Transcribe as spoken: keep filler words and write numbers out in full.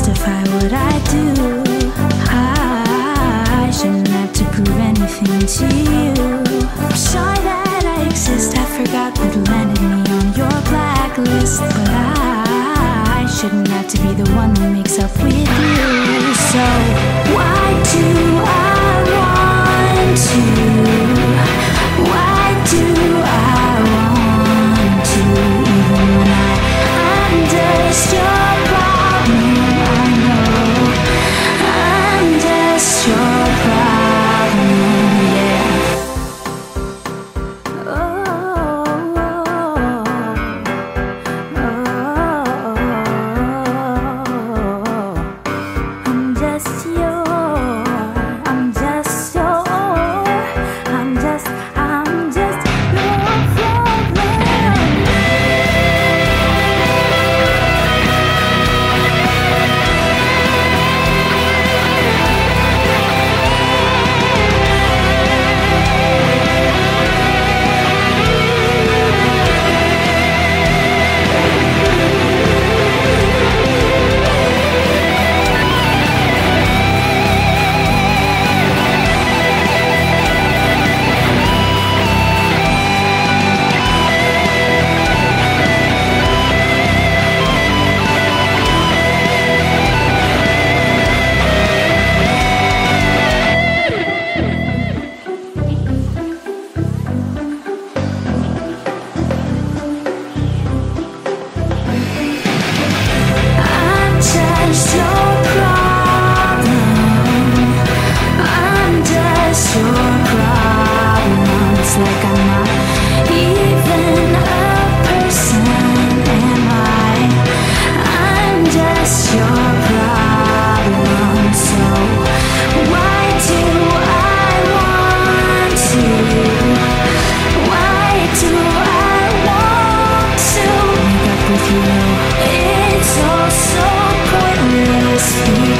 justify what I do. I shouldn't have to prove anything to you. I'm sorry that I exist. I forgot what landed me on your blacklist, but I shouldn't have to be the one that makes up with you. So why do I want to? Why do I want to? Even when I, I'm just your problem. I know I'm just your problem, yeah. Oh, oh, oh. I'm just your, I'm just your, I'm just, I'm just your problem. I'm just your problem. I'm just your problem. It's like I'm not even a person, am I? I'm just your problem. So why do I want to? Why do I want to make up with you? It's all so pointless.